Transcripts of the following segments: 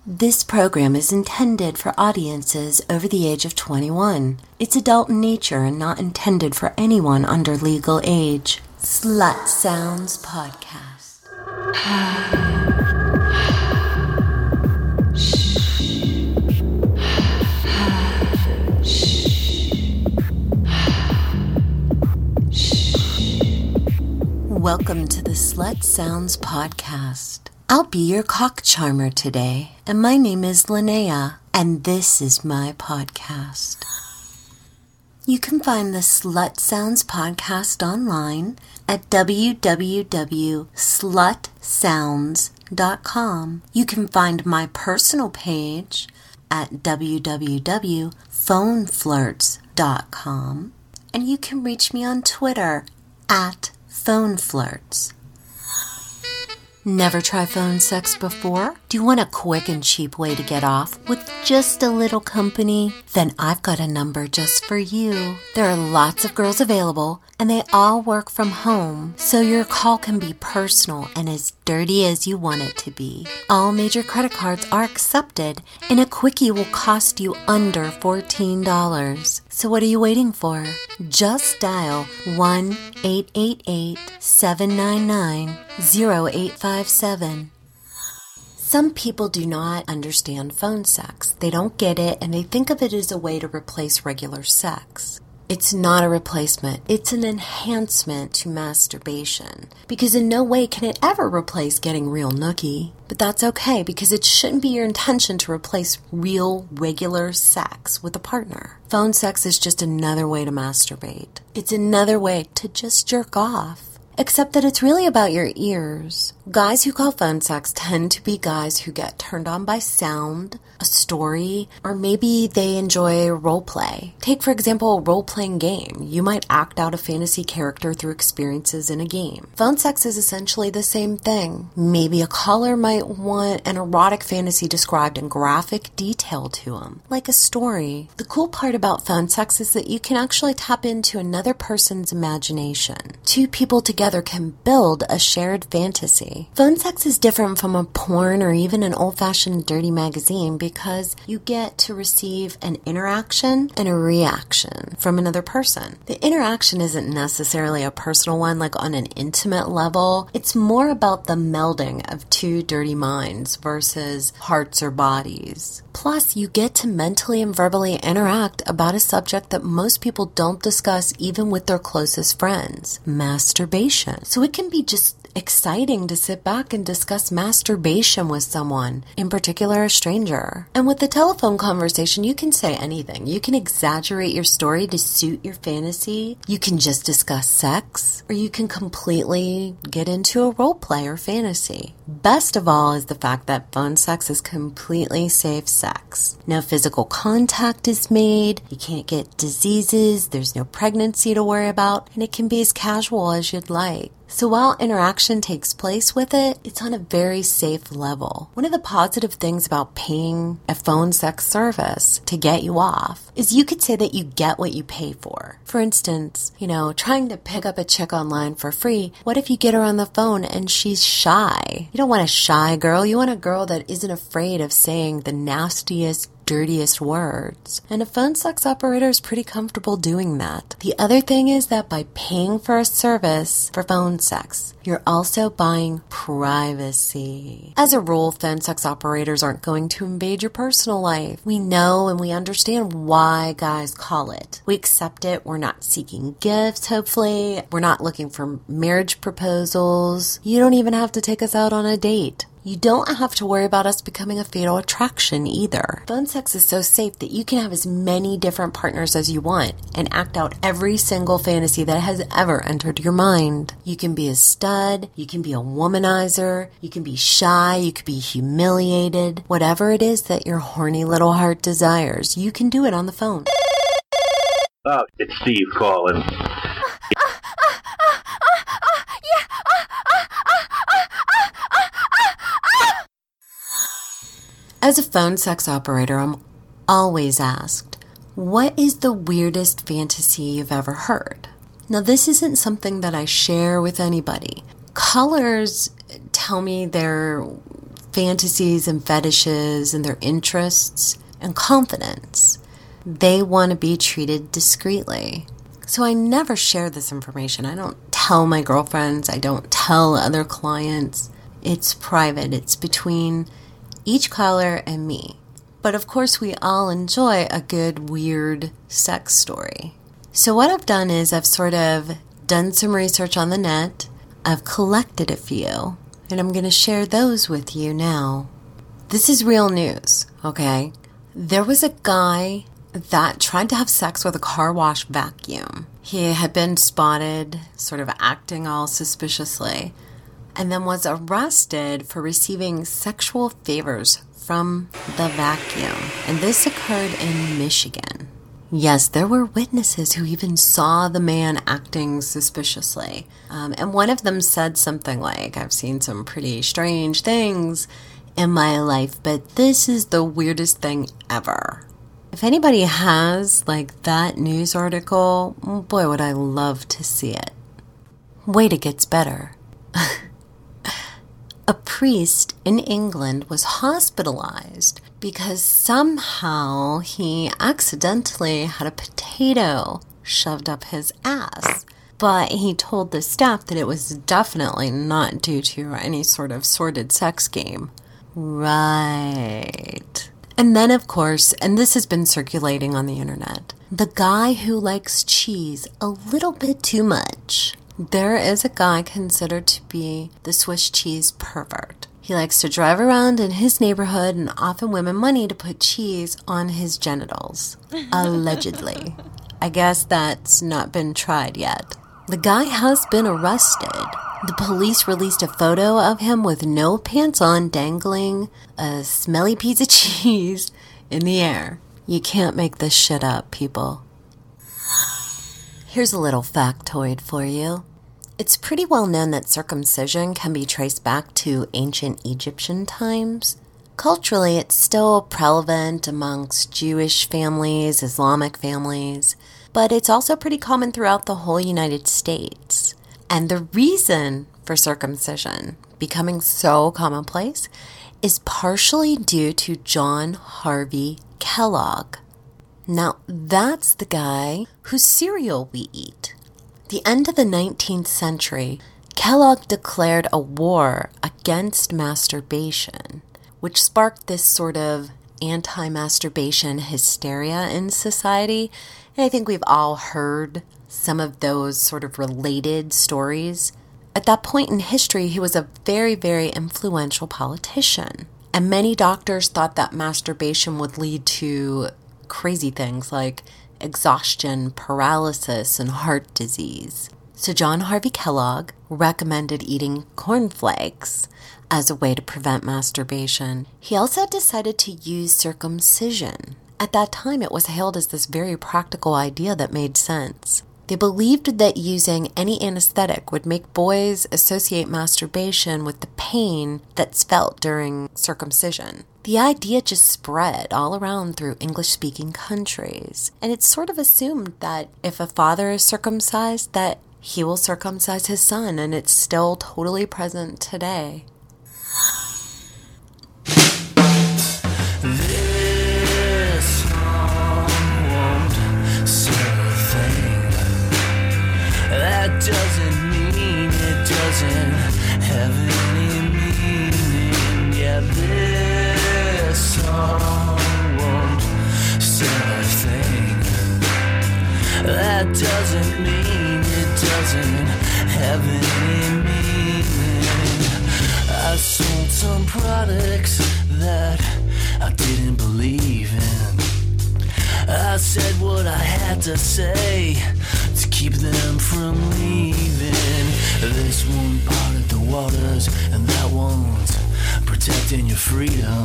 This program is intended for audiences over the age of 21. It's adult in nature and not intended for anyone under legal age. Slut Sounds Podcast. Welcome to the Slut Sounds Podcast. I'll be your cock charmer today, and my name is Linnea, and this is my podcast. You can find the Slut Sounds Podcast online at www.slutsounds.com. You can find my personal page at www.phoneflirts.com, and you can reach me on Twitter at phoneflirts. Never try phone sex before? Do you want a quick and cheap way to get off with just a little company? Then I've got a number just for you. There are lots of girls available, and they all work from home, so your call can be personal and as dirty as you want it to be. All major credit cards are accepted, and a quickie will cost you under $14. So what are you waiting for? Just dial 1-888-799-0857. Some people do not understand phone sex. They don't get it, and they think of it as a way to replace regular sex. It's not a replacement. It's an enhancement to masturbation. Because in no way can it ever replace getting real nookie. But that's okay, because it shouldn't be your intention to replace real, regular sex with a partner. Phone sex is just another way to masturbate. It's another way to just jerk off. Except that it's really about your ears. Guys who call phone sex tend to be guys who get turned on by sound, a story, or maybe they enjoy role play. Take, for example, a role-playing game. You might act out a fantasy character through experiences in a game. Phone sex is essentially the same thing. Maybe a caller might want an erotic fantasy described in graphic detail to them, like a story. The cool part about phone sex is that you can actually tap into another person's imagination. Two people together can build a shared fantasy. Phone sex is different from a porn or even an old-fashioned dirty magazine because you get to receive an interaction and a reaction from another person. The interaction isn't necessarily a personal one, like on an intimate level. It's more about the melding of two dirty minds versus hearts or bodies. Plus, you get to mentally and verbally interact about a subject that most people don't discuss even with their closest friends: masturbation. So it can be just exciting to sit back and discuss masturbation with someone, in particular a stranger. And with the telephone conversation, you can say anything. You can exaggerate your story to suit your fantasy. You can just discuss sex, or you can completely get into a role play or fantasy. Best of all is the fact that phone sex is completely safe sex. No physical contact is made, you can't get diseases, there's no pregnancy to worry about, and it can be as casual as you'd like. So while interaction takes place with it, it's on a very safe level. One of the positive things about paying a phone sex service to get you off is you could say that you get what you pay for. For instance, trying to pick up a chick online for free, what if you get her on the phone and she's shy? You don't want a shy girl, you want a girl that isn't afraid of saying the nastiest, dirtiest words. And a phone sex operator is pretty comfortable doing that. The other thing is that by paying for a service for phone sex, you're also buying privacy. As a rule, phone sex operators aren't going to invade your personal life. We know and we understand why guys call it. We accept it. We're not seeking gifts, hopefully. We're not looking for marriage proposals. You don't even have to take us out on a date. You don't have to worry about us becoming a fatal attraction either. Phone sex is so safe that you can have as many different partners as you want and act out every single fantasy that has ever entered your mind. You can be a stud, you can be a womanizer, you can be shy, you can be humiliated. Whatever it is that your horny little heart desires, you can do it on the phone. Oh, it's Steve calling. As a phone sex operator, I'm always asked, what is the weirdest fantasy you've ever heard? Now, this isn't something that I share with anybody. Callers tell me their fantasies and fetishes and their interests and confidence. They want to be treated discreetly. So I never share this information. I don't tell my girlfriends. I don't tell other clients. It's private. It's between each caller and me. But of course, we all enjoy a good, weird sex story. So what I've done is I've sort of done some research on the net. I've collected a few, and I'm going to share those with you now. This is real news, okay? There was a guy that tried to have sex with a car wash vacuum. He had been spotted sort of acting all suspiciously, and then was arrested for receiving sexual favors from the vacuum. And this occurred in Michigan. Yes, there were witnesses who even saw the man acting suspiciously. And one of them said something like, I've seen some pretty strange things in my life, but this is the weirdest thing ever. If anybody has like that news article, boy, would I love to see it. Wait, it gets better. A priest in England was hospitalized because somehow he accidentally had a potato shoved up his ass. But he told the staff that it was definitely not due to any sort of sordid sex game. Right. And then, of course, and this has been circulating on the internet, the guy who likes cheese a little bit too much. There is a guy considered to be the Swiss cheese pervert. He likes to drive around in his neighborhood and offer women money to put cheese on his genitals. Allegedly. I guess that's not been tried yet. The guy has been arrested. The police released a photo of him with no pants on, dangling a smelly piece of cheese in the air. You can't make this shit up, people. Here's a little factoid for you. It's pretty well known that circumcision can be traced back to ancient Egyptian times. Culturally, it's still prevalent amongst Jewish families, Islamic families, but it's also pretty common throughout the whole United States. And the reason for circumcision becoming so commonplace is partially due to John Harvey Kellogg. Now, that's the guy whose cereal we eat. The end of the 19th century, Kellogg declared a war against masturbation, which sparked this sort of anti-masturbation hysteria in society. And I think we've all heard some of those sort of related stories. At that point in history, he was a very, very influential politician. And many doctors thought that masturbation would lead to crazy things like exhaustion, paralysis, and heart disease. So John Harvey Kellogg recommended eating cornflakes as a way to prevent masturbation. He also decided to use circumcision. At that time, it was hailed as this very practical idea that made sense. They believed that using any anesthetic would make boys associate masturbation with the pain that's felt during circumcision. The idea just spread all around through English-speaking countries, and it's sort of assumed that if a father is circumcised, that he will circumcise his son, and it's still totally present today. This song won't say a thing. That doesn't mean it doesn't have any meaning. Yeah, this song won't say a thing. That doesn't mean it doesn't have any meaning. I sold some products that I didn't believe in. I said what I had to say to keep them from leaving. This one parted the waters, and that one's protecting your freedom.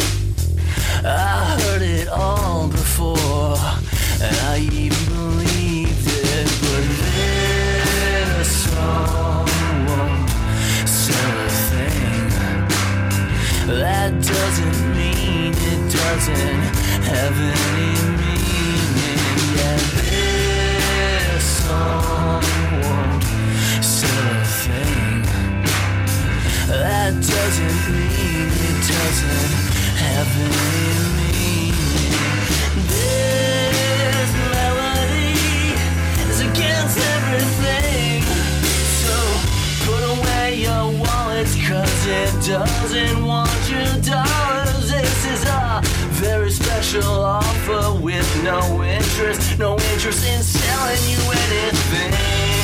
I heard it all before, and I even believed it. But this song won't sell a thing. That doesn't mean it doesn't have any meaning. Yeah, this song won't sell a thing. That doesn't mean it doesn't have any meaning. This melody is against everything. So put away your wallets, 'cause it doesn't want your dollars. This is a very special offer with no interest in selling you anything.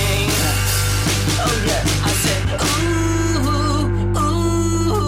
Oh yeah, I said ooh, ooh.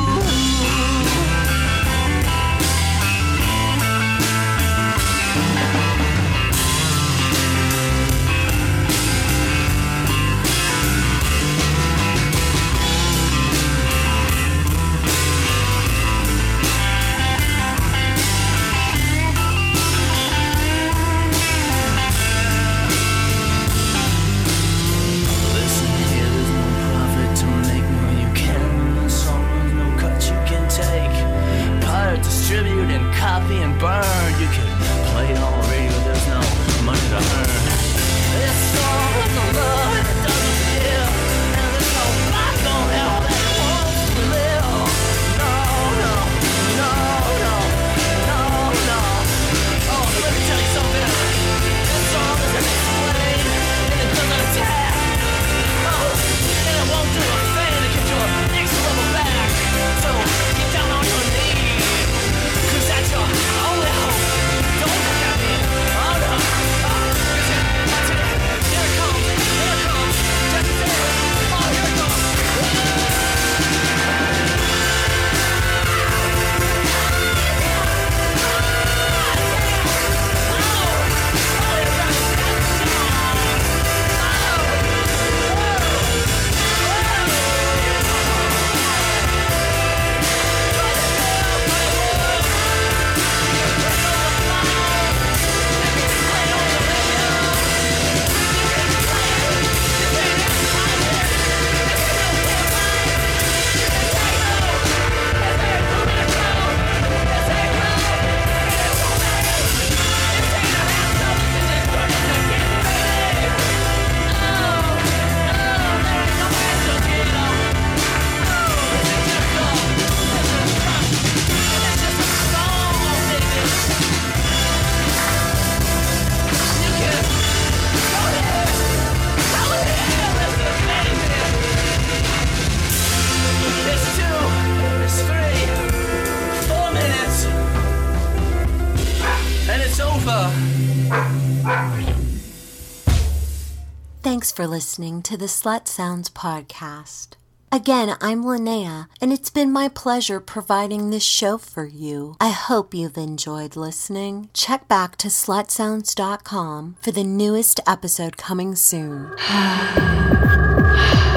Distribute and copy and burn. You can play it on radio, there's no money to earn. This song is a love and it doesn't feel, and there's no black on hell that it wants to live. No, no, no, no, no, no. Oh, let me tell you something. This song doesn't explain, and it doesn't attack. Oh, and it won't do a thing to get your next level back. So get down on your knees. That's your only hope. Don't look at me. Oh no. That's it. Here it comes. Here it comes. Just a second. Oh, here it comes. Thanks for listening to the Slut Sounds podcast. Again, I'm Linnea, and it's been my pleasure providing this show for you. I hope you've enjoyed listening. Check back to slutsounds.com for the newest episode coming soon.